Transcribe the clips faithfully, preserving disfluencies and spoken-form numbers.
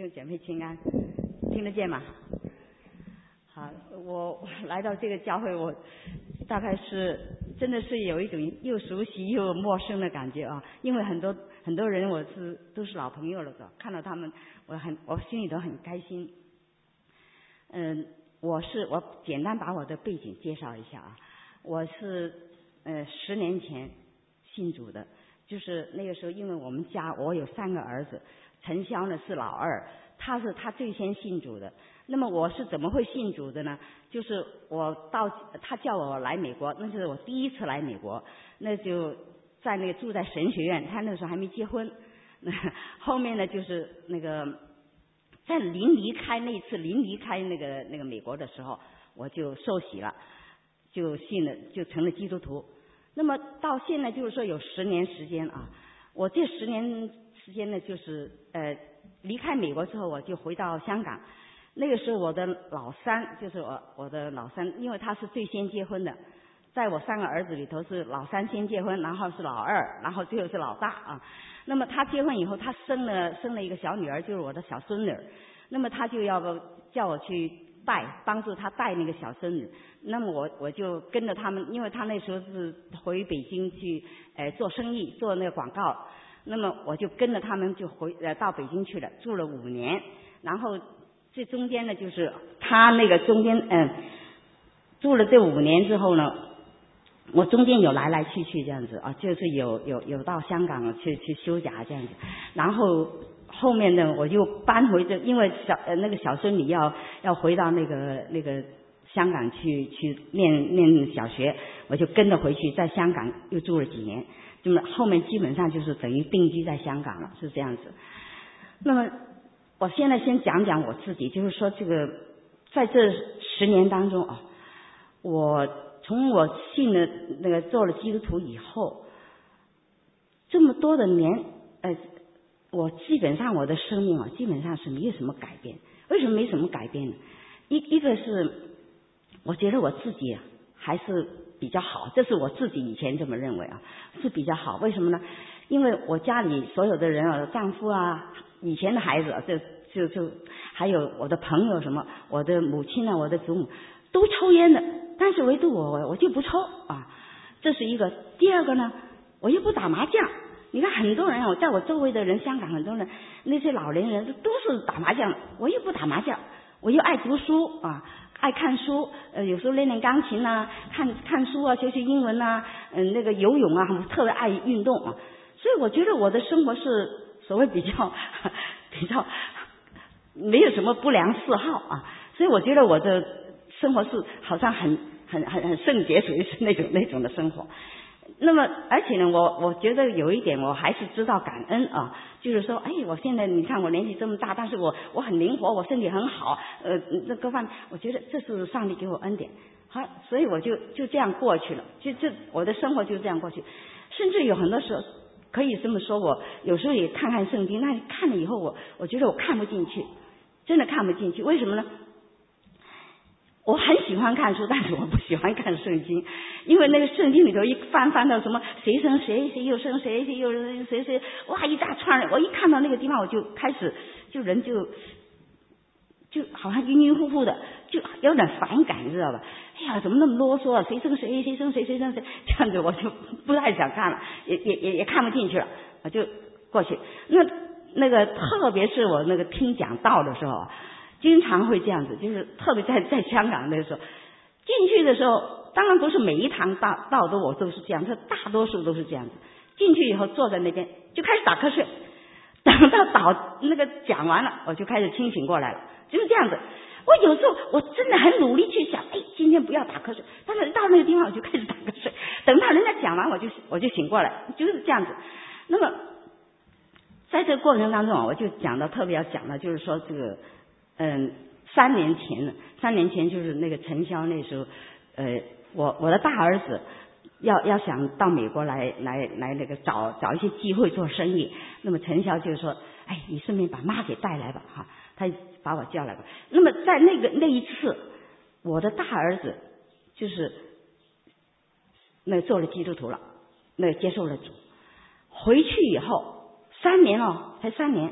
兄姐妹平安，听得见吗？好，我来到这个教会，我大概是真的是有一种又熟悉又陌生的感觉啊，因为很多很多人我是都是老朋友了的，看到他们我很我心里头很开心。嗯，我是我简单把我的背景介绍一下啊，我是呃十年前信主的，就是那个时候因为我们家我有三个儿子，陈潇呢是老二，他是他最先信主的。那么我是怎么会信主的呢？就是我到他叫我来美国，那是我第一次来美国，那就在那个住在神学院，他那时候还没结婚。那后面呢就是那个在临离开那次临离开那个那个美国的时候，我就受洗了，就信了，就成了基督徒。那么到现在就是说有十年时间啊，我这十年时间呢，就是呃离开美国之后，我就回到香港。那个时候我的老三就是我我的老三，因为他是最先结婚的，在我三个儿子里头是老三先结婚，然后是老二，然后最后是老大啊。那么他结婚以后，他生了生了一个小女儿，就是我的小孙女。那么他就要叫我去带，帮助他带那个小孙女。那么我我就跟着他们，因为他那时候是回北京去呃做生意，做那个广告。那么我就跟着他们就回呃到北京去了，住了五年。然后这中间呢，就是他那个中间嗯、呃、住了这五年之后呢，我中间有来来去去这样子啊，就是有有有到香港去去休假这样子。然后后面呢，我就搬回这，因为小呃那个小孙女要要回到那个那个香港去去念念小学，我就跟着回去，在香港又住了几年。那么后面基本上就是等于定居在香港了，是这样子。那么我现在先讲讲我自己，就是说这个在这十年当中啊，我从我信了那个做了基督徒以后，这么多的年，呃，我基本上我的生命啊，基本上是没有什么改变。为什么没什么改变呢？一一个是我觉得我自己啊还是比较好，这是我自己以前这么认为啊，是比较好。为什么呢？因为我家里所有的人啊，丈夫啊，以前的孩子啊，就就就还有我的朋友什么，我的母亲啊，我的祖母都抽烟的，但是唯独我我我就不抽啊，这是一个。第二个呢，我又不打麻将。你看很多人啊，在我周围的人，香港很多人那些老年人都是打麻将，我又不打麻将，我又爱读书啊。爱看书，呃，有时候练练钢琴啊，看看书啊，学学英文啊，嗯、呃，那个游泳啊，我特别爱运动啊，所以我觉得我的生活是所谓比较比较没有什么不良嗜好啊，所以我觉得我的生活是好像很很很很圣洁，属于是那种那种的生活。那么而且呢，我我觉得有一点我还是知道感恩啊，就是说，哎，我现在你看我年纪这么大，但是我我很灵活，我身体很好，呃，那各方面，我觉得这是上帝给我恩典，好，所以我就就这样过去了，就这我的生活就这样过去，甚至有很多时候可以这么说，我有时候也看看圣经，那看了以后我我觉得我看不进去，真的看不进去，为什么呢？我很喜欢看书，但是我不喜欢看圣经，因为那个圣经里头一翻翻到什么谁生谁，谁又生谁，谁又生谁谁，哇一大串人，我一看到那个地方我就开始就人就就好像晕晕乎乎的，就有点反感，你知道吧？哎呀，怎么那么啰嗦啊？谁生谁，谁生谁，谁生谁，这样子我就不太想看了，也也也也看不进去了，我就过去。那那个特别是我那个听讲道的时候，经常会这样子，就是特别在在香港那个时候进去的时候，当然不是每一堂道道都我都是这样，这大多数都是这样子。进去以后坐在那边就开始打瞌睡，等到导那个讲完了，我就开始清醒过来了，就是这样子。我有时候我真的很努力去想，哎，今天不要打瞌睡，但是到那个地方我就开始打瞌睡，等到人家讲完我就我就醒过来，就是这样子。那么在这个过程当中，我就讲到特别要讲的就是说这个。嗯，三年前呢，三年前就是那个陈潇那时候，呃，我我的大儿子要要想到美国来来来那个找找一些机会做生意，那么陈潇就说，哎，你顺便把妈给带来吧，哈，他把我叫来吧。那么在那个那一次，我的大儿子就是那做了基督徒了，那接受了主，回去以后三年哦，才三年。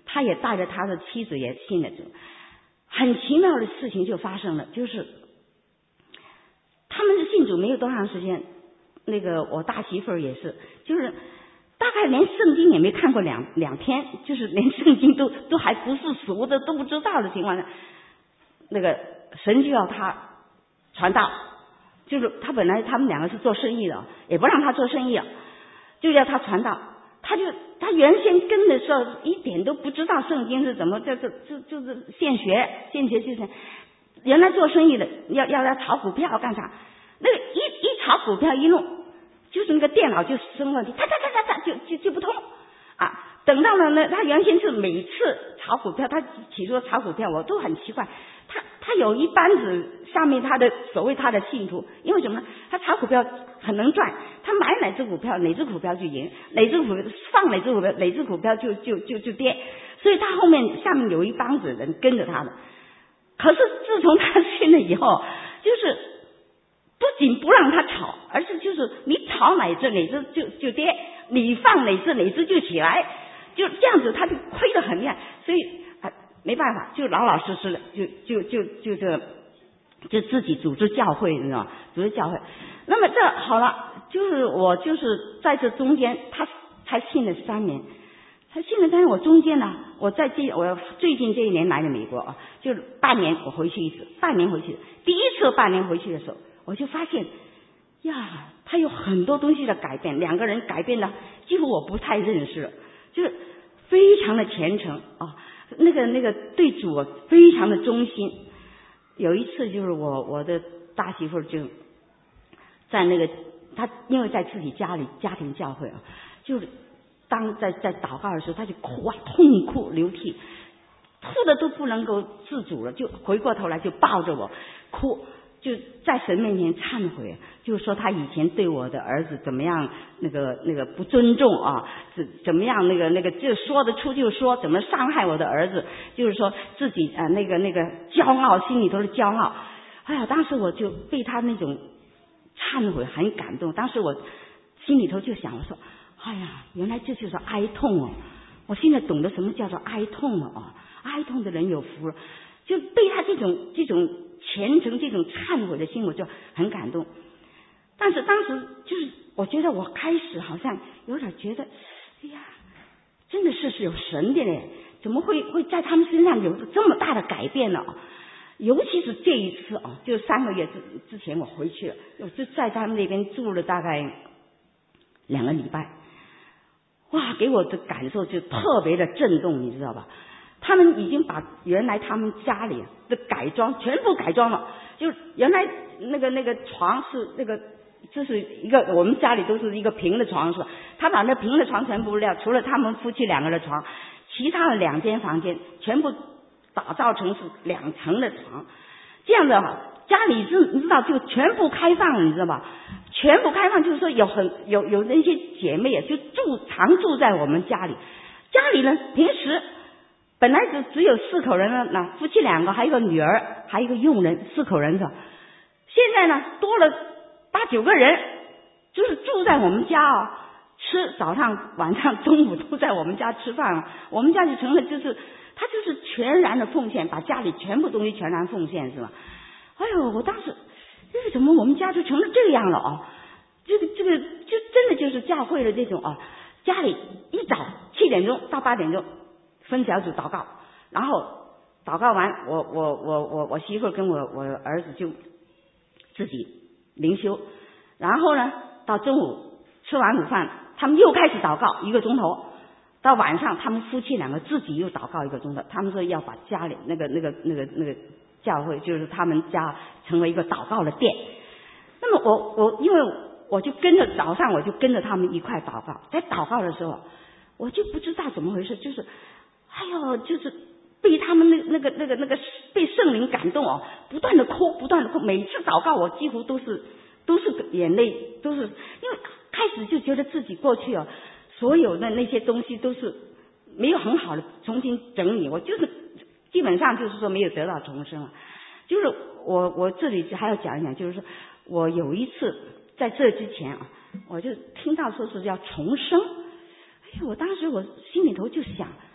他也带着他的妻子也信了主。很奇妙的事情就发生了，就是他们是信主没有多长时间，那个我大媳妇儿也是，就是大概连圣经也没看过两两天，就是连圣经都都还不是熟的，都不知道的情况下，那个神就要他传道，就是他本来他们两个是做生意的，也不让他做生意，就要他传道。他就他原先跟的时候一点都不知道圣经是怎么，这这这就是现学现学就是原来做生意的要要要炒股票干啥？那个一一炒股票一弄，就是那个电脑就生问题，哒哒哒哒哒就就就不通啊！等到了呢，他原先是每次炒股票，他起初炒股票我都很奇怪，他他有一班子下面他的所谓他的信徒，因为什么呢？他炒股票很能赚，他买哪只股票哪只股票就赢，哪只股票放哪只股票哪只股票就就就就跌，所以他后面下面有一帮子人跟着他的。可是自从他信了以后，就是不仅不让他炒，而是就是你炒哪只哪只就就跌，你放哪只哪只就起来，就这样子他就亏得很厉害，所以啊没办法，就老老实实的就就就就这就自己组织教会，你知道吗？组织教会。那么这好了，就是我就是在这中间，他才信了三年，他信了三年，我中间呢，我在这我最近这一年来的美国啊，就是半年我回去一次，半年回去，第一次半年回去的时候，我就发现呀，他有很多东西的改变，两个人改变的几乎我不太认识了，就是非常的虔诚啊，那个那个对主非常的忠心。有一次就是我我的大媳妇就在那个她因为在自己家里家庭教会啊，就是当在在祷告的时候，她就哭啊，痛哭流涕，哭的都不能够自主了，就回过头来就抱着我哭，就在神面前忏悔，就是说他以前对我的儿子怎么样那个那个不尊重啊，怎怎么样那个那个就说得出就说，怎么伤害我的儿子，就是说自己啊、呃、那个那个骄傲，心里头的骄傲。哎呀，当时我就被他那种忏悔很感动，当时我心里头就想，我说哎呀，原来这就是哀痛哦，我现在懂得什么叫做哀痛了啊，哀痛的人有福了，就被他这种这种虔诚这种忏悔的心，我就很感动。但是当时就是我觉得我开始好像有点觉得，哎呀，真的是是有神的嘞，怎么会会在他们身上有这么大的改变呢？尤其是这一次啊，就三个月之之前我回去了，我就在他们那边住了大概两个礼拜，哇，给我的感受就特别的震动，你知道吧？他们已经把原来他们家里的改装全部改装了，就原来那个那个床是那个，这是一个我们家里都是一个平的床是吧？他把那平的床全部撂，除了他们夫妻两个的床，其他的两间房间全部打造成是两层的床，这样的家里是你知道就全部开放，你知道吧？全部开放就是说有很有有那些姐妹啊，就住常住在我们家里，家里呢平时本来只只有四口人呢，那夫妻两个，还有一个女儿，还有一个佣人，四口人的。现在呢多了八九个人，就是住在我们家哦，吃早上、晚上、中午都在我们家吃饭。我们家就成了就是他就是全然的奉献，把家里全部东西全然奉献，是吧？哎呦，我当时为什么我们家就成了这样了哦？这个这个就真的就是教会的这种哦，家里一早七点钟到八点钟。分小组祷告，然后祷告完，我我我我我媳妇跟我我儿子就自己灵修，然后呢到中午吃完午饭，他们又开始祷告一个钟头，到晚上他们夫妻两个自己又祷告一个钟头，他们说要把家里那个那个那个那个教会，就是他们家成为一个祷告的殿。那么我我因为我就跟着早上我就跟着他们一块祷告，在祷告的时候，我就不知道怎么回事，就是。哎呦，就是被他们那那个那个那个被圣灵感动哦，不断的哭，不断的哭。每次祷告，我几乎都是都是眼泪，都是因为开始就觉得自己过去哦，所有的那些东西都是没有很好的重新整理，我就是基本上就是说没有得到重生了。就是我我这里还要讲一讲，就是说我有一次在这之前啊，我就听到说是要重生，哎呦，我当时我心里头就想。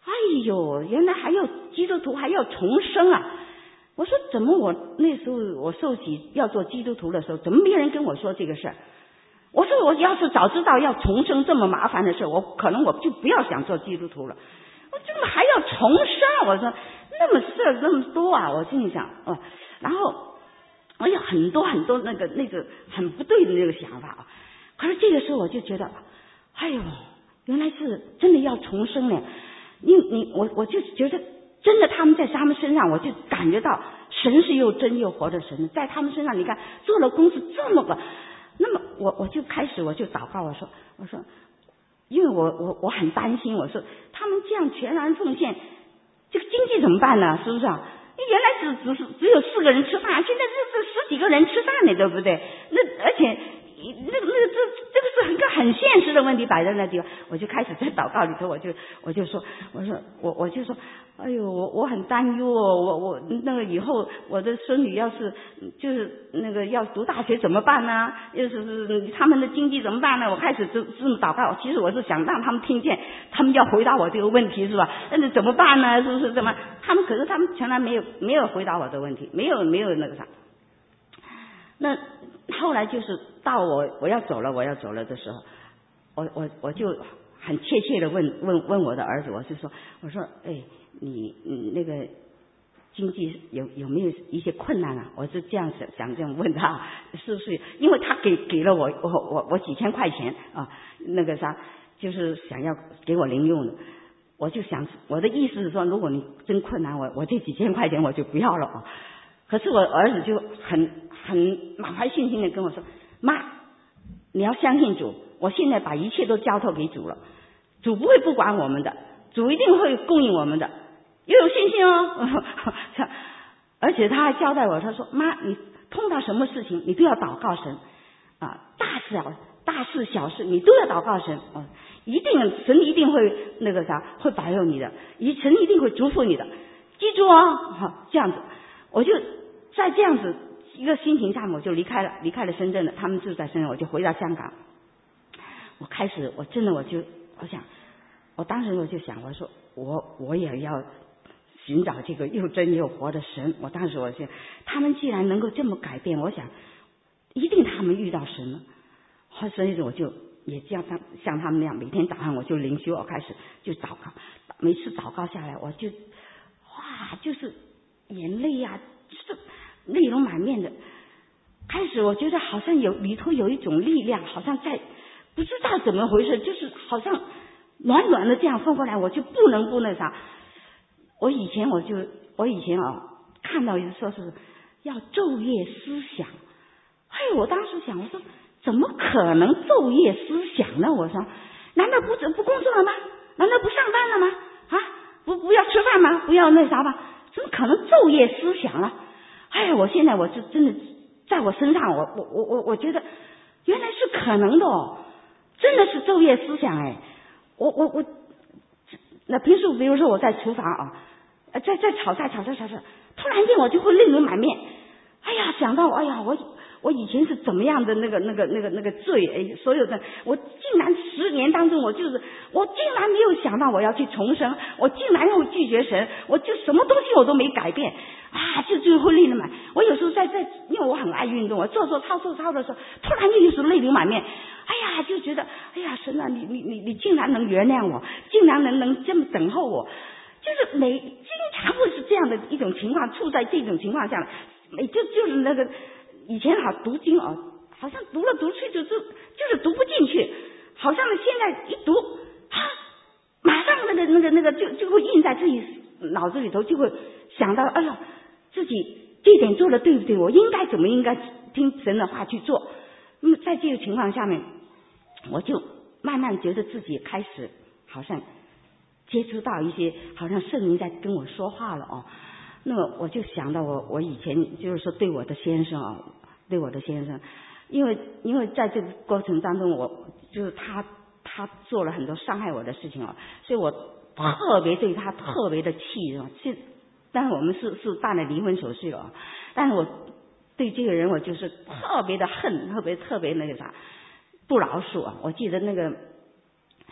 哎呦，原来还要基督徒还要重生啊！我说怎么我那时候我受洗要做基督徒的时候，怎么没人跟我说这个事儿？我说我要是早知道要重生这么麻烦的事，我可能我就不要想做基督徒了。我怎么还要重生？我说那么事儿那么多啊！我心里想哦，然后我有很多很多那个那个很不对的那个想法啊。可是这个时候我就觉得，哎呦，原来是真的要重生呢。你你我我就觉得真的他们在他们身上，我就感觉到神是又真又活的神，在他们身上，你看做了工是这么个。那么我我就开始我就祷告，我说我说，因为我我我很担心，我说他们这样全然奉献，这个经济怎么办呢？是不是啊？原来只只是只有四个人吃饭，现在这这十几个人吃饭呢，对不对？那而且那个那个这这个是很个很现实的问题摆在那地方，我就开始在祷告里头，我就我就说我说我我就说，哎呦，我我很担忧哦，我我那个以后我的孙女要是就是那个要读大学怎么办呢？要是是他们的经济怎么办呢？我开始这这么祷告，其实我是想让他们听见，他们要回答我这个问题是吧？那是怎么办呢？是不是怎么？他们可是他们从来没有没有回答我的问题，没有没有那个啥。那后来就是到我我要走了我要走了的时候，我我我就很切切的问问问我的儿子，我就说我说哎你你那个经济有有没有一些困难啊？我是这样想想这样问他，是不是？因为他给给了我我我我几千块钱啊，那个啥就是想要给我零用的。我就想我的意思是说，如果你真困难，我我这几千块钱我就不要了啊。可是我儿子就很很满怀信心的跟我说，妈，你要相信主，我现在把一切都交托给主了，主不会不管我们的，主一定会供应我们的，要有信心哦。而且他还交代我，他说妈，你碰到什么事情你都要祷告神啊，大事啊大事小事你都要祷告神啊，一定神一定会那个啥会保佑你的，神一定会祝福你的，记住哦。好，这样子我就在这样子一个心情下面，我就离开了离开了深圳了，他们住在深圳，我就回到香港。我开始我真的我就我想我当时我就想，我说我我也要寻找这个又真又活的神。我当时我想他们既然能够这么改变，我想一定他们遇到神了。所以我就也像他像他们那样，每天早上我就灵修，我开始就祷告，每次祷告下来我就哇就是眼泪呀、啊，就是泪流满面的。开始我觉得好像有里头有一种力量，好像在不知道怎么回事，就是好像暖暖的这样风过来，我就不能不那啥。我以前我就我以前啊看到说是要昼夜思想，哎，我当时想，我说怎么可能昼夜思想呢？我说难道不不工作了吗？难道不上班了吗？啊，不不要吃饭吗？不要那啥吗？怎么可能昼夜思想了？哎，我现在我就真的在我身上，我我我我我觉得原来是可能的哦，真的是昼夜思想。哎，我我我那平时比如说我在厨房啊，在在炒菜炒菜炒菜，突然间我就会泪流满面。哎呀，想到哎呀，我我以前是怎么样的那个那个那个那个罪，哎，所有的我竟然十年当中，我就是我竟然没有想到我要去重生，我竟然要拒绝神，我就什么东西我都没改变啊，就就会泪流满。我有时候在在，因为我很爱运动，我做做操做操的时候，突然间就是泪流满面。哎呀，就觉得哎呀，神啊，你你你你竟然能原谅我，竟然能能这么等候我，就是每经常会是这样的一种情况，处在这种情况下，每就就是那个。以前好读经啊，好像读了读去就就就是读不进去，好像现在一读啊，马上那个那个那个就就会印在自己脑子里头，就会想到，哎呀，自己这点做的对不对？我应该怎么应该听神的话去做？那么在这个情况下面，我就慢慢觉得自己开始好像接触到一些，好像圣灵在跟我说话了哦。那么我就想到我我以前就是说对我的先生啊，对我的先生，因为因为在这个过程当中，我就是他他做了很多伤害我的事情啊，所以我特别对他特别的气啊。是，但是我们是是办了离婚手续了，但是我对这个人我就是特别的恨，特别特别那个啥不饶恕啊。我记得那个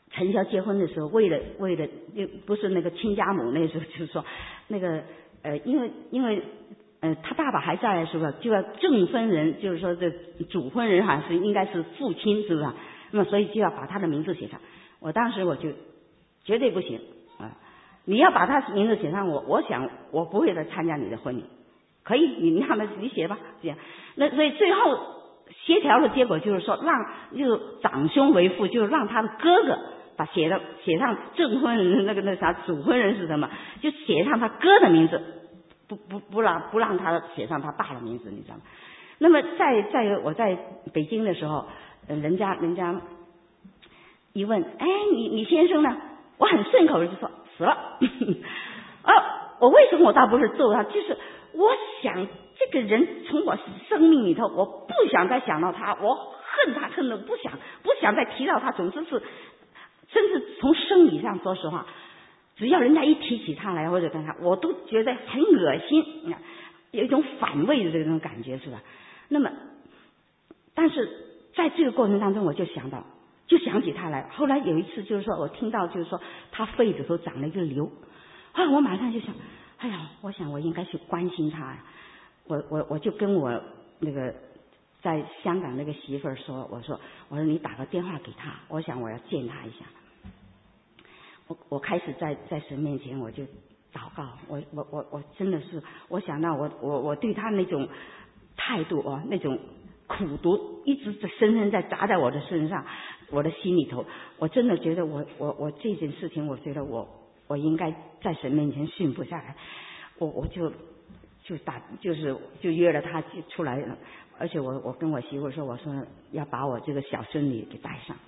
陈潇结婚的时候，为了为了不是那个亲家母，那时候就是说那个呃，因为因为呃他爸爸还在，是不是就要证婚人，就是说这主婚人好像是应该是父亲，是不是？那么所以就要把他的名字写上。我当时我就绝对不行啊！你要把他名字写上，我我想我不会来参加你的婚礼。可以，你你让他你写吧，这样。那所以最后协调的结果就是说，让就是长兄为父，就是让他的哥哥把写的写上证婚人那个那啥主婚人是什么，就写上他哥的名字，不不不让不让他写上他爸的名字，你知道吗？那么在在我在北京的时候，人家人家一问，哎，你你先生呢？我很顺口的就说死了。啊，我为什么我倒不是揍他，就是我想这个人从我生命里头，我不想再想到他，我恨他恨的不想不想再提到他，总之是，甚至从生理上，说实话，只要人家一提起他来或者干啥，我都觉得很恶心，有一种反胃的这种感觉，是吧？那么，但是在这个过程当中，我就想到，就想起他来。后来有一次，就是说我听到，就是说他肺里头长了一个瘤，啊，我马上就想，哎呀，我想我应该去关心他呀。我我我就跟我那个在香港那个媳妇儿说，我说我说你打个电话给他，我想我要见他一下。我我开始在在神面前我就祷告，我我我我真的是，我想到我我我对他那种态度哦，那种苦毒一直深深在砸在我的身上，我的心里头，我真的觉得我我我这件事情，我觉得我我应该在神面前驯服下来，我我就就打就是就约了他出来了，而且我我跟我媳妇说，我说要把我这个小孙女给带上。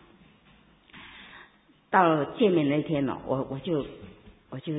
到见面那天呢，我我就我就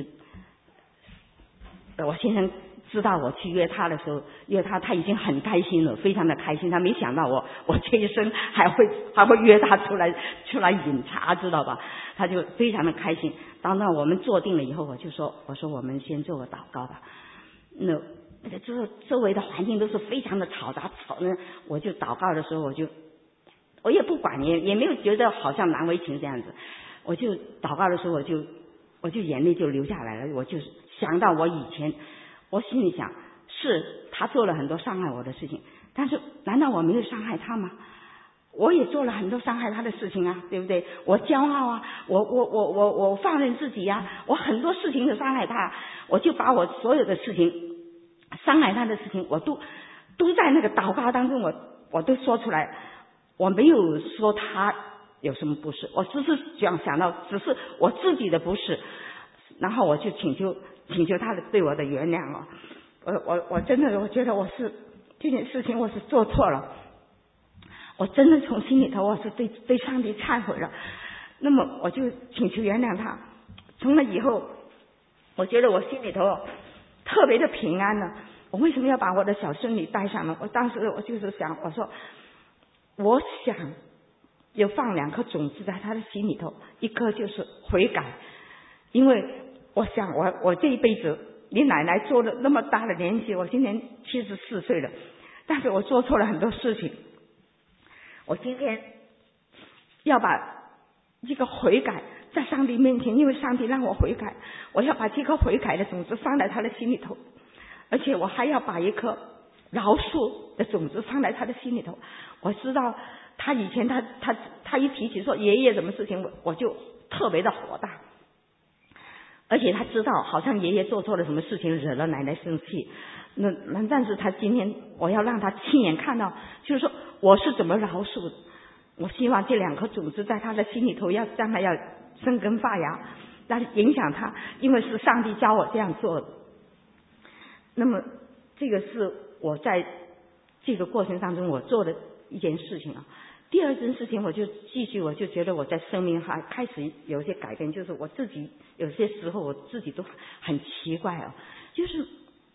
我先生知道我去约他的时候，约他他已经很开心了，非常的开心。他没想到我我这一生还会还会约他出来出来饮茶，知道吧？他就非常的开心。当到我们坐定了以后，我就说我说我们先做个祷告吧。那那个周周围的环境都是非常的嘈杂，吵呢，我就祷告的时候，我就我也不管，也也没有觉得好像难为情这样子。我就祷告的时候，我就我就眼泪就流下来了。我就想到我以前，我心里想，是他做了很多伤害我的事情，但是难道我没有伤害他吗？我也做了很多伤害他的事情啊，对不对？我骄傲啊，我我我我我放任自己呀、啊，我很多事情都伤害他，我就把我所有的事情伤害他的事情，我都都在那个祷告当中，我我都说出来，我没有说他有什么不是，我只是想想到只是我自己的不是，然后我就请求请求他的对我的原谅了。我我我真的我觉得我是这件事情我是做错了，我真的从心里头我是对对上帝忏悔了。那么我就请求原谅他。从那以后，我觉得我心里头特别的平安了。我为什么要把我的小孙女带上呢？我当时我就是想，我说我想有放两颗种子在他的心里头，一颗就是悔改，因为我想我我这一辈子，你奶奶做了那么大的年纪，我今年七十四岁了，但是我做错了很多事情，我今天要把这个悔改在上帝面前，因为上帝让我悔改，我要把这颗悔改的种子放在他的心里头，而且我还要把一颗饶恕的种子放在他的心里头。我知道他以前他他他一提起说爷爷什么事情，我我就特别的火大，而且他知道好像爷爷做错了什么事情，惹了奶奶生气。那那但是他今天我要让他亲眼看到，就是说我是怎么饶恕的。我希望这两颗种子在他的心里头，要将来要生根发芽，来影响他，因为是上帝教我这样做的。那么这个是我在这个过程当中我做的一件事情啊。第二件事情，我就继续，我就觉得我在生命还开始有一些改变，就是我自己有些时候我自己都很奇怪啊，就是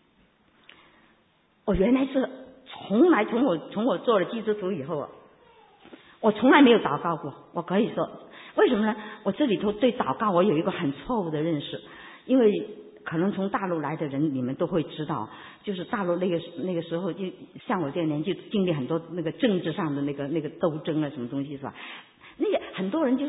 我原来是从来从我从我做了基督徒以后啊，我从来没有祷告过。我可以说为什么呢？我这里头对祷告我有一个很错误的认识，因为可能从大陆来的人你们都会知道，就是大陆那个那个时候，就像我这个年纪经历很多那个政治上的那个那个斗争啊什么东西，是吧？那个很多人就是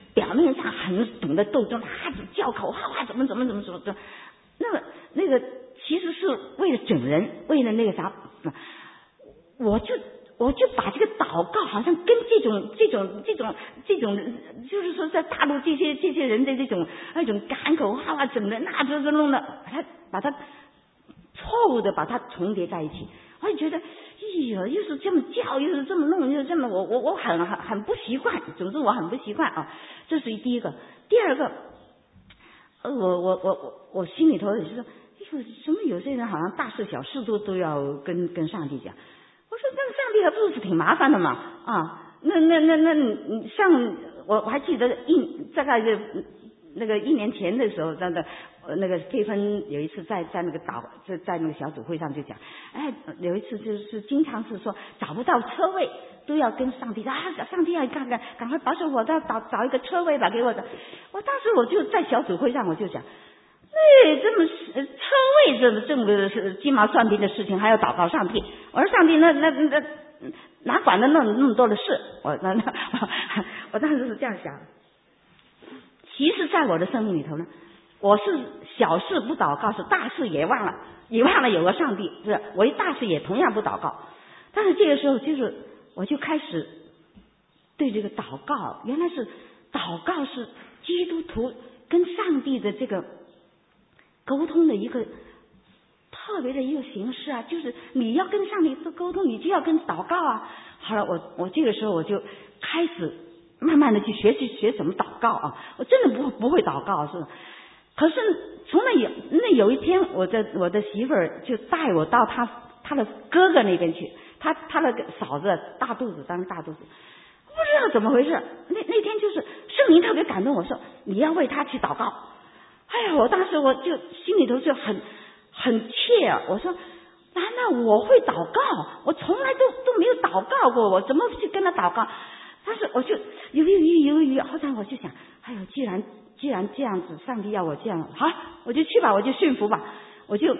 表面上很懂得斗争，啊，叫口号啊，怎么怎么怎么怎么怎么，那个那个其实是为了整人，为了那个啥，我就我就把这个祷告好像跟这种这种这种这种，就是说在大陆这些这些人的这种那种赶口号啊，整的那这这弄的，把它把它错误的把它重叠在一起，我就觉得。哎呀，又是这么叫，又是这么弄，又是这么，我我我很很很不习惯。总之我很不习惯啊，这是第一个。第二个，呃，我我我我我心里头也是说，哎呦，怎么有些人好像大事小事都都要跟跟上帝讲？我说那上帝还不是挺麻烦的嘛啊？那那那那你上我我还记得一大概是那个一年前的时候，那个那个佩芬有一次在在那个导在在那个小组会上就讲，哎，有一次就是经常是说找不到车位都要跟上帝啊，上帝啊，赶赶赶快保守我，找找找一个车位吧给我的。我当时我就在小组会上我就讲，那这么车位这么这么个是鸡毛蒜皮的事情还要祷告上帝？我说上帝那那那哪管的那那么多的事？我那那我当时是这样想。其实在我的生命里头呢，我是小事不祷告，是大事也忘了，也忘了有个上帝，是我一大事也同样不祷告。但是这个时候就是我就开始对这个祷告，原来是祷告是基督徒跟上帝的这个沟通的一个特别的一个形式啊，就是你要跟上帝沟通，你就要跟祷告啊。好了，我我这个时候我就开始慢慢的去学习学怎么祷告啊，我真的不不会祷告是吧？可是从那有那有一天，我的我的媳妇儿就带我到他他的哥哥那边去，他他的嫂子大肚子，当时大肚子，不知道怎么回事，那那天就是圣灵特别感动我说你要为他去祷告。哎呀，我当时我就心里头就很很怯啊，我说难道我会祷告？我从来都都没有祷告过，我怎么去跟他祷告？但是我就犹豫犹豫犹豫，后来我就想，哎呦，既然既然这样子，上帝要我这样，好，我就去吧，我就顺服吧，我就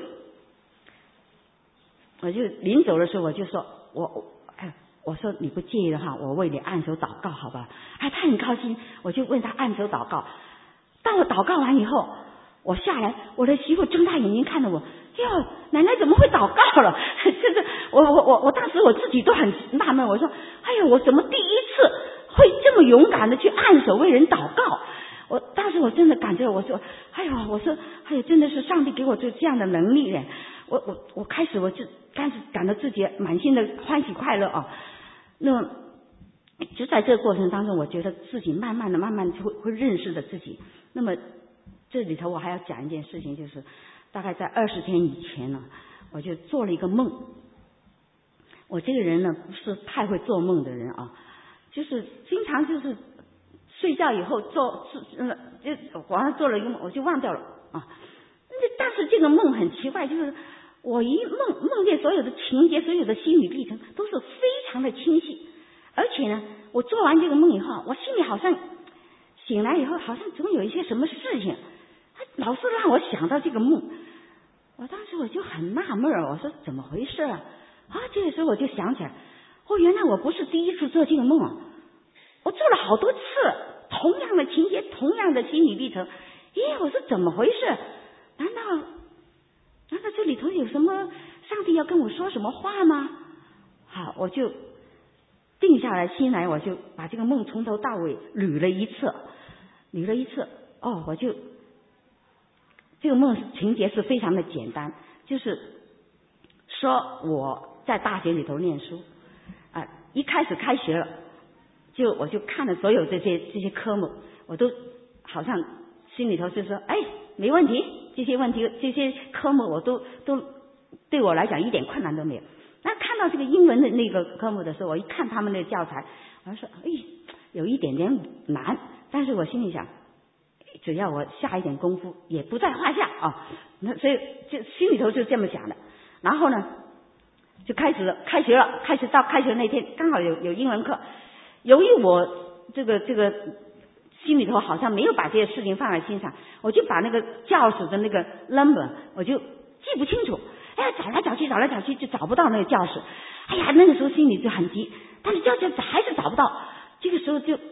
我就临走的时候我就说，我哎，我说你不介意的话，我为你按手祷告，好吧？哎，他很高兴，我就为他按手祷告。当我祷告完以后，我下来，我的媳妇睁大眼睛看着我，哟，奶奶怎么会祷告了？这个，我我我我当时我自己都很纳闷，我说，哎呀，我怎么第一次会这么勇敢的去按手为人祷告？我当时我真的感觉，我说，哎呦，我说，哎呦，真的是上帝给我这这样的能力耶！我我我开始我就开始感到自己满心的欢喜快乐啊。那就在这个过程当中，我觉得自己慢慢的、慢慢的会会认识的自己。那么这里头我还要讲一件事情，就是大概在二十天以前呢，我就做了一个梦。我这个人呢不是太会做梦的人啊，就是经常就是睡觉以后做呃就晚上做了一个梦，我就忘掉了啊。但是这个梦很奇怪，就是我一梦梦见所有的情节、所有的心理历程都是非常的清晰，而且呢，我做完这个梦以后，我心里好像醒来以后，好像总有一些什么事情，他老是让我想到这个梦。我当时我就很纳闷，我说怎么回事啊？啊，这个时候我就想起来，哦，原来我不是第一次做这个梦啊，我做了好多次，同样的情节，同样的心理历程。咦，我说怎么回事？难道难道这里头有什么上帝要跟我说什么话吗？好，我就定下来心来，我就把这个梦从头到尾捋了一次，捋了一次。哦，我就这个梦情节是非常的简单，就是说我在大学里头念书啊，一开始开学了，就我就看了所有这些这些科目，我都好像心里头就说，哎，没问题，这些问题这些科目我都都对我来讲一点困难都没有。那看到这个英文的那个科目的时候，我一看他们的教材，我说，哎，有一点点难，但是我心里想，只要我下一点功夫，也不在话下啊。那所以就心里头就这么想的。然后呢，就开始了，开学了，开始到开学那天刚好有有英文课。由于我这个这个心里头好像没有把这些事情放在心上，我就把那个教室的那个 number 我就记不清楚。哎，找来找去，找来找去就找不到那个教室。哎呀，那个时候心里就很急，但是教室还是找不到。这个时候就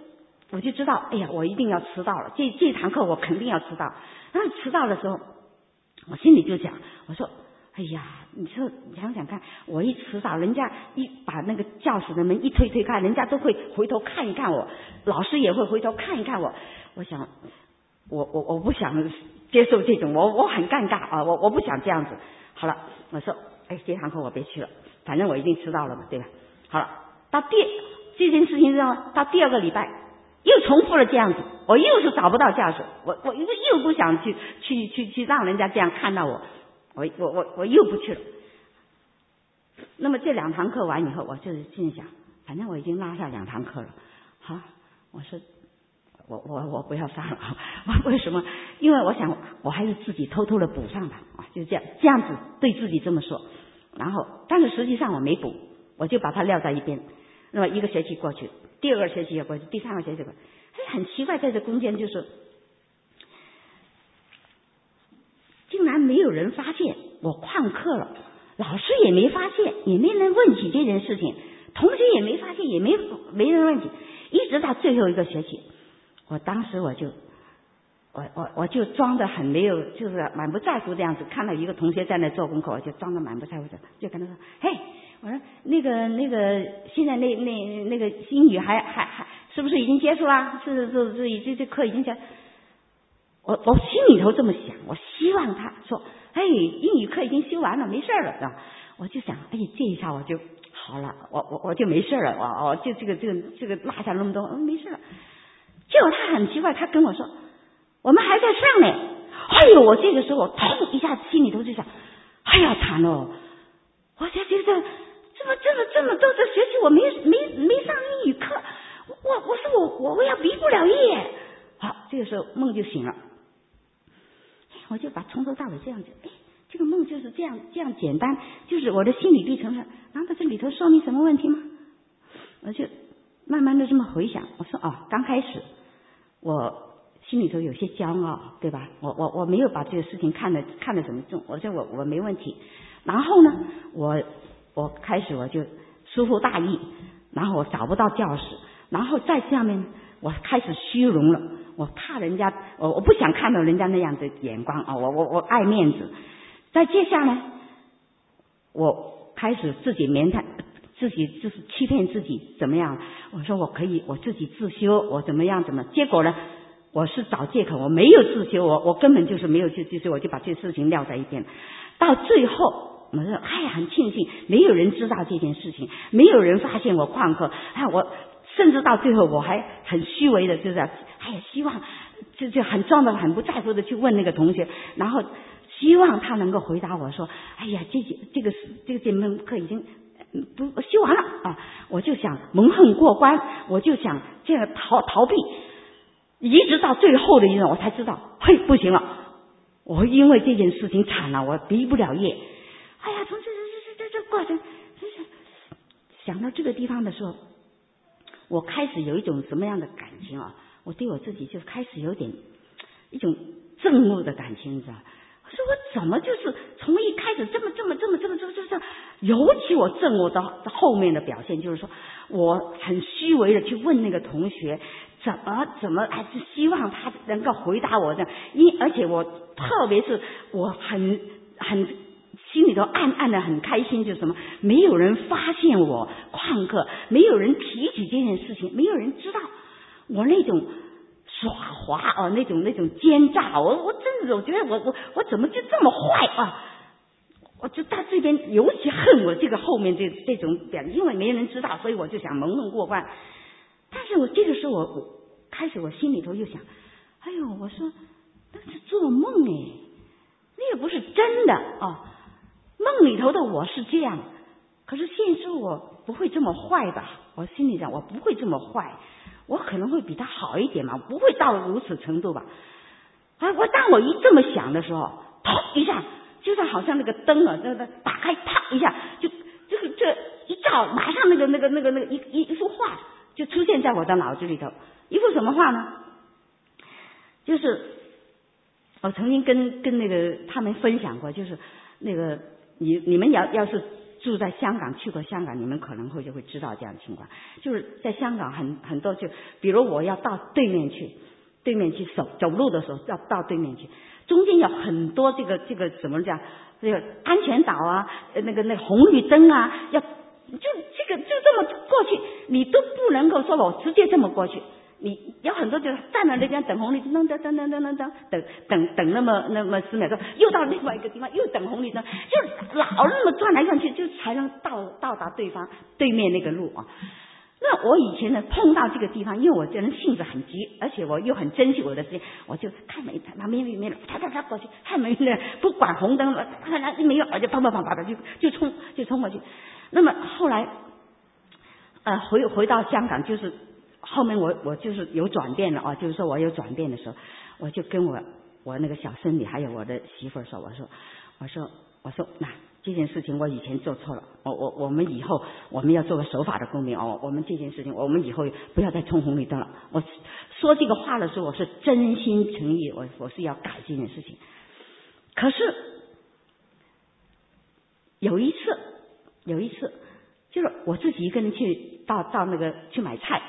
我就知道，哎呀，我一定要迟到了，这这堂课我肯定要迟到。然后迟到的时候，我心里就想，我说，哎呀，你说想想看，我一迟到，人家一把那个教室的门一推推开，人家都会回头看一看我，老师也会回头看一看我。我想，我我我不想接受这种，我我很尴尬啊，我我不想这样子。好了，我说，哎，这堂课我别去了，反正我一定迟到了嘛，对吧？好了，到第这件事情之后，到第二个礼拜又重复了这样子，我又是找不到教室，我我又又不想去去去去让人家这样看到我，我我我我又不去了。那么这两堂课完以后，我就是心里想，反正我已经落下两堂课了，好，我说我我我不要上了，我为什么？因为我想我还是自己偷偷的补上吧，啊，就这样这样子对自己这么说。然后，但是实际上我没补，我就把它撂在一边。那么一个学期过去，第二个学期也过去，第三个学期过去，哎，很奇怪，在这中间就是竟然没有人发现我旷课了，老师也没发现，也没人问起这件事情，同学也没发现，也没没人问起，一直到最后一个学期，我当时我就我我我就装得很没有，就是满不在乎这样子，看到一个同学在那做功课，我就装得满不在乎的，就跟他说，嘿，我说那个那个现在那那那个英语还还还是不是已经结束啦？是是是，这这课已经结。我我心里头这么想，我希望他说，哎，英语课已经修完了，没事了，啊，我就想，哎，这一下我就好了，我我我就没事了，我我就这个这个这个落下那么多，嗯，没事了。结果他很奇怪，他跟我说，我们还在上呢。哎呦，我这个时候痛一下子心里头就想，哎呀，惨了，我就觉得这么这么这么多的学期我没没没上英语课，我我说我我要毕不了业。好，这个时候梦就醒了，我就把从头到尾这样子，哎，这个梦就是这样这样简单，就是我的心理历程上，难道这里头说明什么问题吗？我就慢慢的这么回想，我说哦，刚开始我心里头有些骄傲，对吧？我我我没有把这个事情看得看得怎么重，我说我我没问题。然后呢，我我开始我就疏忽大意，然后我找不到教室，然后在下面我开始虚荣了，我怕人家，我我不想看到人家那样的眼光啊，我我我爱面子。再接下来，我开始自己勉强自己，就是欺骗自己，怎么样？我说我可以，我自己自修，我怎么样怎么？结果呢？我是找借口，我没有自修，我我根本就是没有去自修，我就把这事情撂在一边。到最后，我说哎呀，很庆幸没有人知道这件事情，没有人发现我旷课。哎，我甚至到最后我还很虚伪的，就是哎呀，希望就就很装的很不在乎的去问那个同学，然后希望他能够回答我说，哎呀，这这这个这个这门课已经不修完了啊！我就想蒙混过关，我就想这样逃逃避。一直到最后的一阵，我才知道，嘿，不行了，我因为这件事情惨了，我毕不了业。哎呀，从这这这这这过程，真是想到这个地方的时候，我开始有一种什么样的感情啊？我对我自己就开始有点一种憎恶的感情，你知道？我说我怎么就是从一开始这么这么这么这么这么这么，尤其我憎恶到后面的表现，就是说我很虚伪的去问那个同学。怎么怎么还是希望他能够回答我的，因而且我特别是我很很心里头暗暗的很开心，就是什么没有人发现我旷课，没有人提起这件事情，没有人知道我那种耍滑啊，那种那种奸诈，我我真的我觉得我我我怎么就这么坏啊！我就到这边尤其恨我这个后面这这种表现，因为没人知道，所以我就想蒙混过关。但是我这个时候我我开始我心里头又想，哎呦，我说那是做梦哎，那也不是真的啊。梦里头的我是这样，可是现实我不会这么坏吧？我心里想我不会这么坏，我可能会比他好一点嘛，不会到如此程度吧？啊，我当我一这么想的时候，砰一下，就像好像那个灯啊，那个打开，啪一下，就这个这一照，马上那个那个那个那个一一一幅画。就出现在我的脑子里头，一幅什么画呢？就是我曾经跟跟那个他们分享过，就是那个你你们要要是住在香港，去过香港，你们可能会就会知道这样的情况。就是在香港很很多，就比如我要到对面去，对面去走走路的时候要到对面去，中间有很多这个这个怎么讲，这个安全岛啊，那个那个红绿灯啊，要就这个就这么过去，你都不能够说我直接这么过去。你有很多就站在那边等红绿灯，等等等等等等等等等那么那么十秒钟，又到另外一个地方又等红绿灯，就老那么转来转去，就才能到到达对方对面那个路啊。那我以前呢碰到这个地方，因为我这人性子很急，而且我又很珍惜我的时间，我就看没旁边没人，啪啪啪过去，看没人，不管红灯了，看来没有，我就啪啪啪啪的就就冲就冲过去。那么后来呃回回到香港，就是后面我我就是有转变了啊，就是说我有转变的时候，我就跟我我那个小孙女还有我的媳妇儿说，我说我说我说那。这件事情我以前做错了，我我我们以后我们要做个守法的公民哦。我们这件事情，我们以后不要再冲红绿灯了。我说这个话的时候，我是真心诚意，我我是要改这件事情。可是有一次，有一次，就是我自己一个人去到到那个去买菜，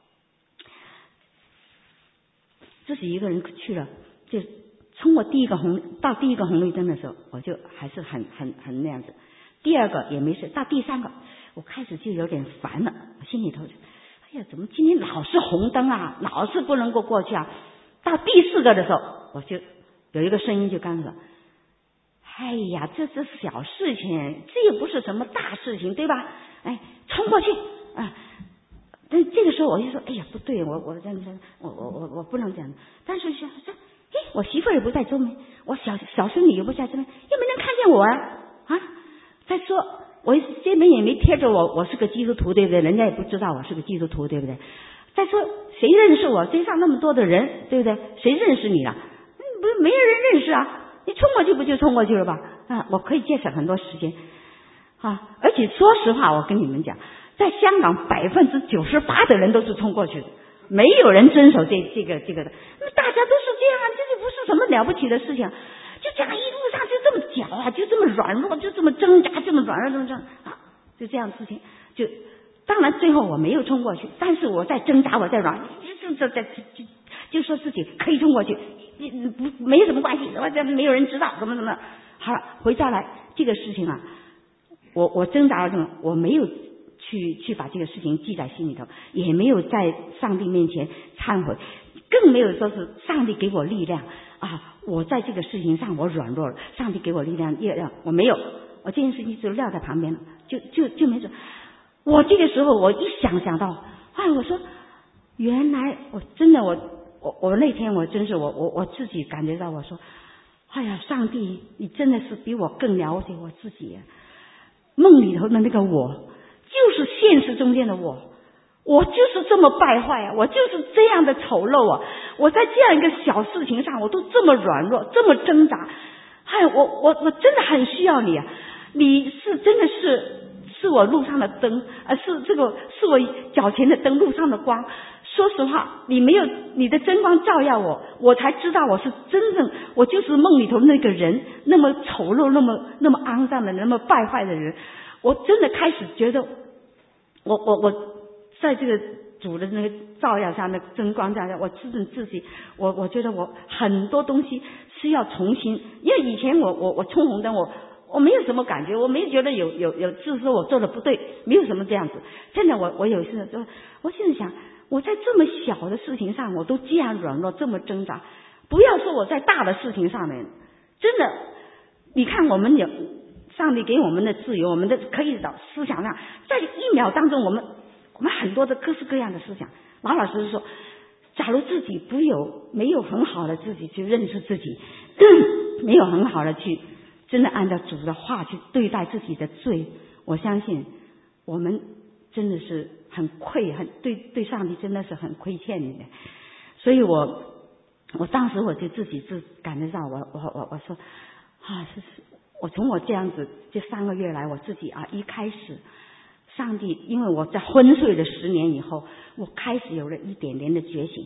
自己一个人去了，就。冲我第一个红到第一个红绿灯的时候，我就还是很很很那样子。第二个也没事，到第三个，我开始就有点烦了，我心里头就，哎呀，怎么今天老是红灯啊，老是不能够过去啊？到第四个的时候，我就有一个声音就跟着，哎呀，这是小事情，这也不是什么大事情，对吧？哎，冲过去啊！但这个时候我就说，哎呀，不对，我我这样子，我我我我不能这样。但是想这。哎，我媳妇儿也不在周边，我小小孙女也不在这边，又没人看见我啊！啊，再说我这边也没贴着我，我是个基督徒，对不对？人家也不知道我是个基督徒，对不对？再说谁认识我？街上那么多的人，对不对？谁认识你了？嗯，不是没有人认识啊！你冲过去不就冲过去了吧？啊，我可以节省很多时间啊！而且说实话，我跟你们讲，在香港百分之九十八的人都是冲过去的。没有人遵守这这个这个的，那大家都是这样啊，这就不是什么了不起的事情，就这样一路上就这么搅啊，就这么软弱，就这么挣扎，这么软弱，这么这样啊，就这样的事情。就当然最后我没有冲过去，但是我在挣扎，我在软，就就就就就说自己可以冲过去，不没什么关系，我这没有人知道，怎么怎么。好了，回家来这个事情啊，我我挣扎了这么，我没有。去去把这个事情记在心里头，也没有在上帝面前忏悔，更没有说是上帝给我力量啊！我在这个事情上我软弱了，上帝给我力量，力量我没有，我这件事情就撂在旁边了，就就就没事。我这个时候我一想想到，哎，我说原来我真的我我我那天我真是我我我自己感觉到，我说，哎呀，上帝，你真的是比我更了解我自己，梦里头的那个我。就是现实中间的我，我就是这么败坏啊，我就是这样的丑陋啊！我在这样一个小事情上，我都这么软弱，这么挣扎。哎，我我我真的很需要你啊！你是真的是是我路上的灯，呃，是这个是我脚前的灯，路上的光。说实话，你没有你的真光照耀我，我才知道我是真正，我就是梦里头那个人，那么丑陋，那么那么肮脏的，那么败坏的人。我真的开始觉得，我我我在这个主的那个照耀下，那个真光照耀，我自己自己，我我觉得我很多东西是要重新，因为以前我我我冲红灯，我我没有什么感觉，我没有觉得有有有，就是说我做的不对，没有什么这样子。真的，我我有时候，我现在想，我在这么小的事情上，我都这样软弱，这么挣扎，不要说我在大的事情上面，真的，你看我们有。上帝给我们的自由，我们的可以找思想上，在一秒当中，我们我们很多的各式各样的思想。老老实实说，假如自己不有没有很好的自己去认识自己，没有很好的去真的按照主的话去对待自己的罪，我相信我们真的是很愧，很对对上帝真的是很亏欠你的。所以我我当时我就自己自感觉到，我我我我说啊，是是。我从我这样子这三个月来，我自己啊一开始，上帝因为我在昏睡了十年以后，我开始有了一点点的觉醒。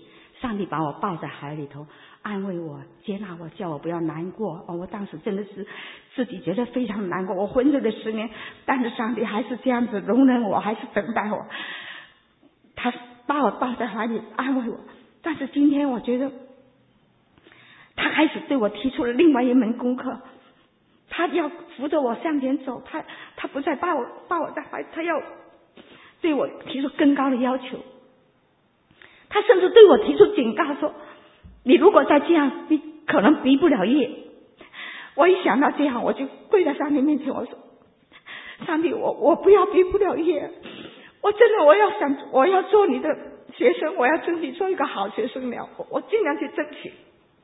上帝把我抱在海里头，安慰我，接纳我，叫我不要难过。哦，我当时真的是自己觉得非常难过，我昏睡了十年，但是上帝还是这样子容忍我，还是等待我，他把我抱在怀里安慰我。但是今天我觉得他开始对我提出了另外一门功课，他要扶着我向前走，他他不再把我把我在怀里，他要对我提出更高的要求。他甚至对我提出警告说，你如果再这样，你可能毕不了业。我一想到这样，我就跪在上帝面前，我说，上帝，我我不要毕不了业，我真的我要想我要做你的学生，我要争取做一个好学生了，我我尽量去争取。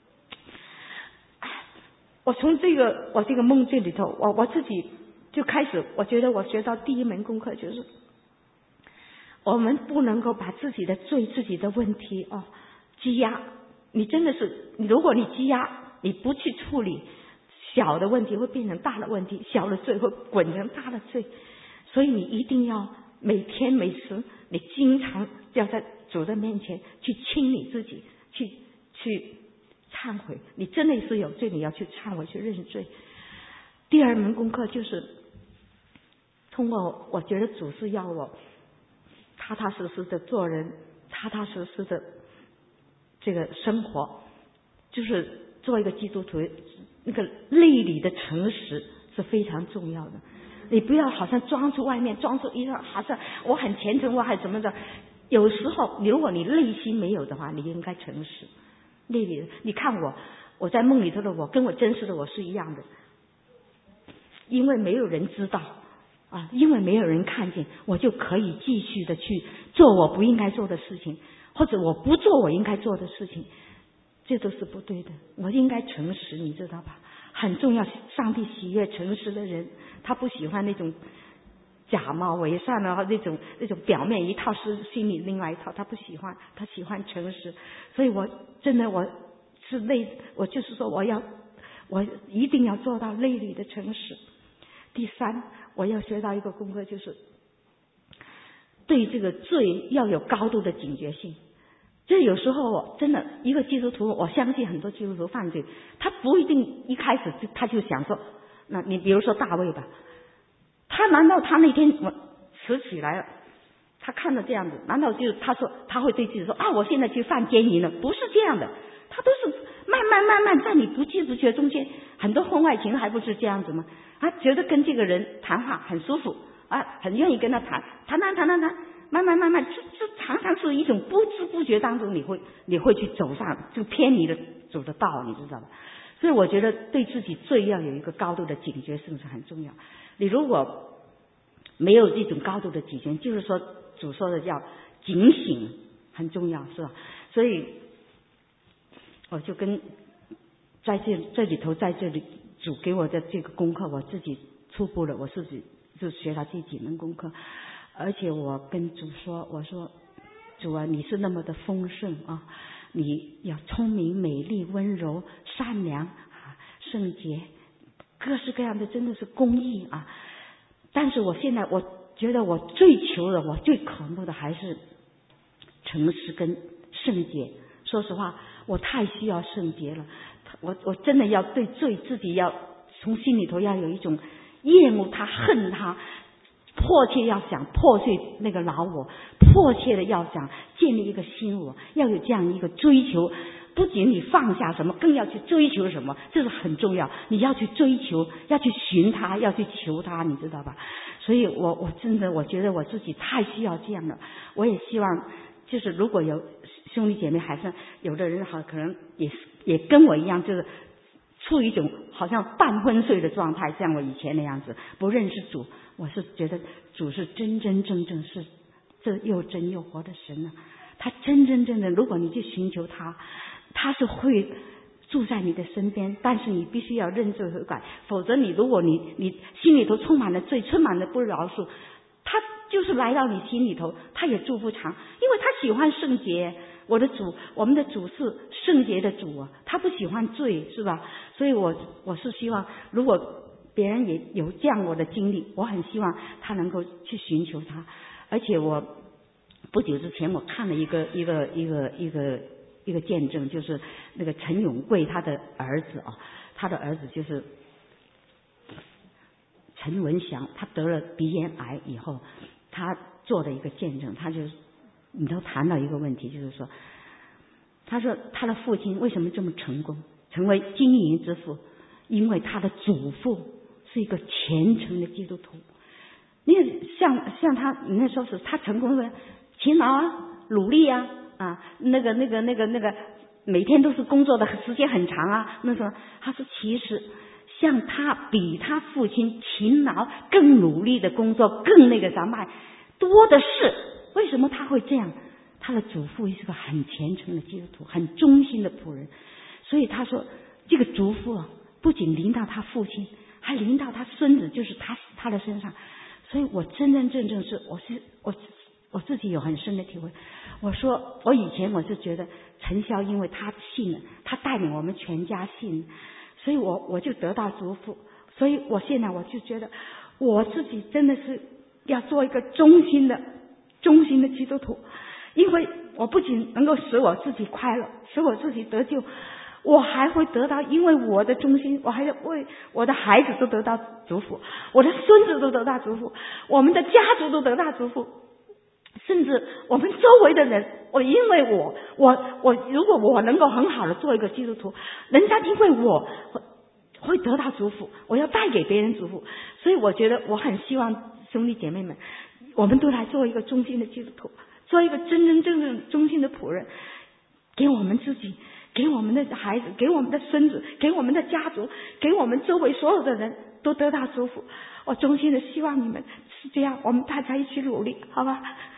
我从这个我这个梦境里头，我我自己就开始，我觉得我学到第一门功课就是，我们不能够把自己的罪、自己的问题哦积压。你真的是，如果你积压，你不去处理，小的问题会变成大的问题，小的罪会滚成大的罪。所以你一定要每天每时，你经常要在主的面前去清理自己，去去忏悔。你真的是有罪，你要去忏悔，去认罪。第二门功课就是通过，我觉得主是要我踏踏实实的做人，踏踏实实的这个生活，就是做一个基督徒，那个内里的诚实是非常重要的。你不要好像装出外面，装出一个好像我很虔诚，我还怎么的。有时候你如果你内心没有的话，你应该诚实。内里，你看我，我在梦里头的我，跟我真实的我是一样的，因为没有人知道啊，因为没有人看见，我就可以继续的去做我不应该做的事情，或者我不做我应该做的事情，这都是不对的。我应该诚实，你知道吧？很重要，上帝喜悦诚实的人，他不喜欢那种假冒伪善啊，那种那种表面一套是心里另外一套，他不喜欢，他喜欢诚实。所以我真的我是内，我就是说我要我一定要做到内里的诚实。第三，我要学到一个功课，就是对这个罪要有高度的警觉性。这有时候我真的一个基督徒，我相信很多基督徒犯罪，他不一定一开始就他就想说，那你比如说大卫吧，他难道他那天我死起来了，他看到这样子，难道就他说他会对自己说啊，我现在去犯奸淫了？不是这样的，他都是慢慢慢慢在你不知不觉中间，很多婚外情还不是这样子吗？啊，觉得跟这个人谈话很舒服啊，很愿意跟他谈，谈谈谈谈谈，慢慢慢慢，这这常常是一种不知不觉当中，你会你会去走上就偏离了主的道，你知道吗？所以我觉得对自己罪要有一个高度的警觉性是很重要。你如果没有这种高度的警觉，就是说主说的叫警醒很重要，是吧？所以我就跟在这这里头，在这里主给我的这个功课，我自己初步了，我自己就学到这几门功课。而且我跟主说，我说主啊，你是那么的丰盛啊，你要聪明、美丽、温柔、善良、啊、圣洁，各式各样的，真的是公义啊。但是我现在我觉得我追求的，我最渴慕的还是诚实跟圣洁。说实话，我太需要圣洁了。我我真的要对罪自己要从心里头要有一种厌恶他、恨他，迫切要想破碎那个老我，迫切的要想建立一个新我，要有这样一个追求。不仅你放下什么，更要去追求什么，这是很重要。你要去追求，要去寻他，要去求他，你知道吧？所以我我真的我觉得我自己太需要这样了。我也希望就是如果有兄弟姐妹，还是有的人好可能也也跟我一样，就是处于一种好像半昏睡的状态，像我以前那样子，不认识主。我是觉得主是真真正正是这又真又活的神呢、啊，他真真正正，如果你去寻求他，他是会住在你的身边，但是你必须要认罪悔改，否则你如果你你心里头充满了罪，充满了不饶恕，他就是来到你心里头，他也住不长，因为他喜欢圣洁。我的主，我们的主是圣洁的主啊，他不喜欢罪，是吧？所以我我是希望，如果别人也有这样我的经历，我很希望他能够去寻求他。而且我不久之前我看了一个一个一个一个一个见证，就是那个陈永贵他的儿子啊，他的儿子就是陈文祥，他得了鼻咽癌以后，他做的一个见证，他就里头谈到一个问题，就是说，他说他的父亲为什么这么成功，成为经营之父，因为他的祖父是一个虔诚的基督徒。你像像他，你那时候是他成功的勤劳啊，努力啊，啊，那个那个那个那个，每天都是工作的时间很长啊。那时候他说，其实像他比他父亲勤劳、更努力的工作，更那个啥卖多的是。为什么他会这样？他的祖父是个很虔诚的基督徒，很忠心的仆人。所以他说，这个祖父啊，不仅临到他父亲，还临到他孙子，就是他他的身上。所以我真真正正是，我是我我自己有很深的体会。我说，我以前我是觉得陈潇，因为他信了，他带领我们全家信，所以我我就得到祝福。所以我现在我就觉得，我自己真的是要做一个忠心的、忠心的基督徒，因为我不仅能够使我自己快乐，使我自己得救，我还会得到，因为我的忠心，我还要为我的孩子都得到祝福，我的孙子都得到祝福，我们的家族都得到祝福，甚至我们周围的人，我因为我我我如果我能够很好的做一个基督徒，人家因为我会得到祝福，我要带给别人祝福。所以我觉得我很希望兄弟姐妹们，我们都来做一个忠心的基督徒，做一个真真正正忠心的仆人，给我们自己，给我们的孩子，给我们的孙子，给我们的家族，给我们周围所有的人都得到祝福。我衷心的希望你们是这样，我们大家一起努力，好吧？